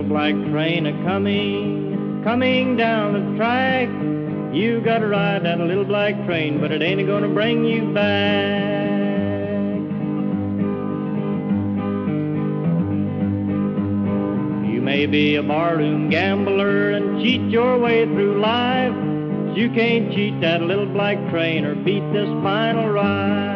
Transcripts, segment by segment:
black train coming down the track. You gotta ride that little black train, but it ain't gonna bring you back. You may be a barroom gambler and cheat your way through life, but you can't cheat that little black train or beat this final ride.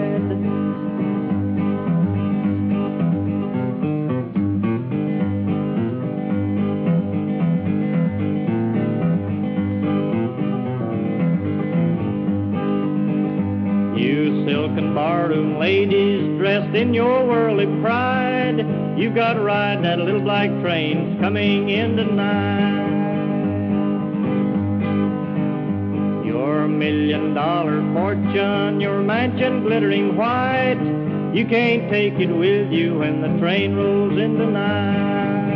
You silken barroom ladies dressed in your worldly pride, you've got to ride that little black train coming in tonight. Your $1 million fortune, your mansion glittering white, you can't take it with you when the train rolls in tonight.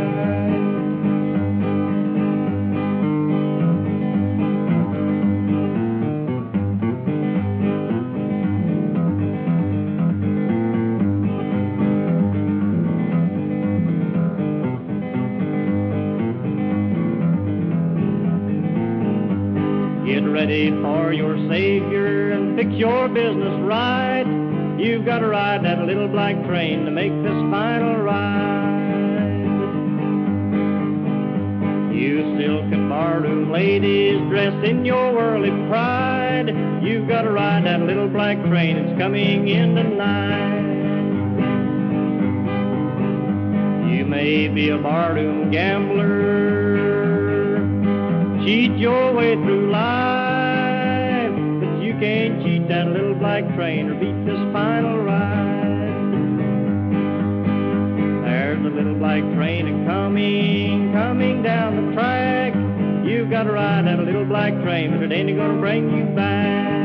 Get ready for your savior and fix your business right. You've got to ride that little black train to make this final ride. You silken barroom ladies dressed in your worldly pride, you've got to ride that little black train, it's coming in tonight. You may be a barroom gambler, cheat your way through life, but you can't cheat that little black train or beat this final ride. There's a little black train coming down the track. You've got to ride that little black train, but it ain't gonna bring you back.